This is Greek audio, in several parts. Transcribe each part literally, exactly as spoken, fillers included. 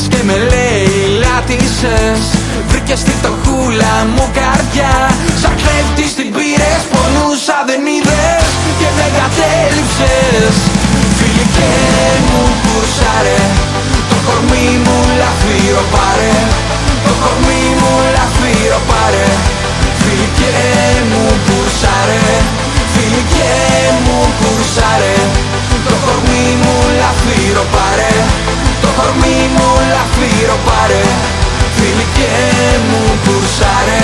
Βγήκες και με λέει λάτισες, βρήκες τη φτωχούλα μου καρδιά. Σαν κλέφτης την πήρες, πονούσα δεν είδες και δεν κατέληψες. Φιλικέ μου κουρσάρε, το κορμί μου λαφύρο πάρε, το κορμί μου λαφύρο πάρε. Φιλικέ μου κουρσάρε, φιλικέ μου κουρσάρε, το κορμί μου λαφύρο πάρε, το κορμί μου λαφύρο πάρε. Φιλικέ μου κουρσάρε.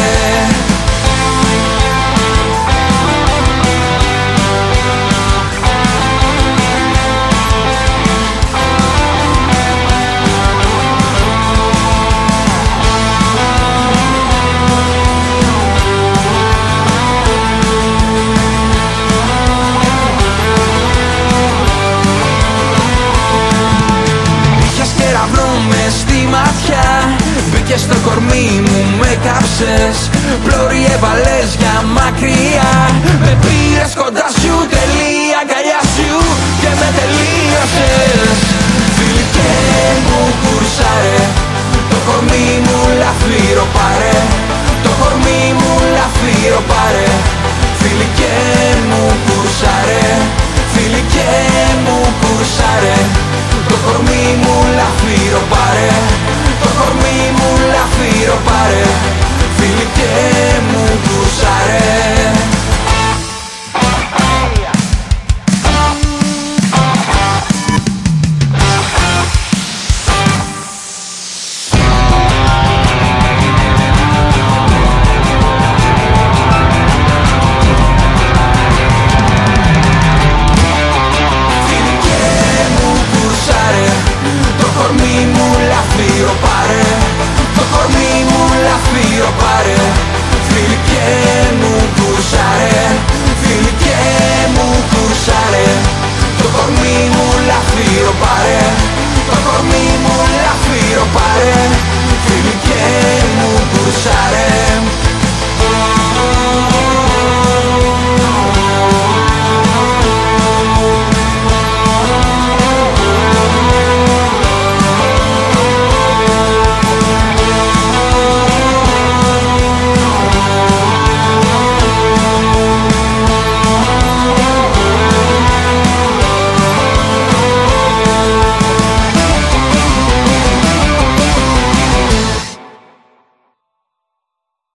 Μπήκες στο κορμί μου, με κάψες, πλώρη έβαλες για μακριά. Με πήρες κοντά σου, τελεία αγκαλιά σου και με τελείωσες. Φιλικέ μου κουρσάρε, το κορμί μου λαφύρο πάρε, το κορμί μου λαφύρο πάρε. Φιλικέ μου κουρσάρε, φιλικέ μου κουρσάρε, το κορμί μου λαφύρο πάρε, το κορμί μου λαφύρο πάρε. Φιλικέ μου κουρσάρε. Πάρε, φιλικέ μου κουρσάρε.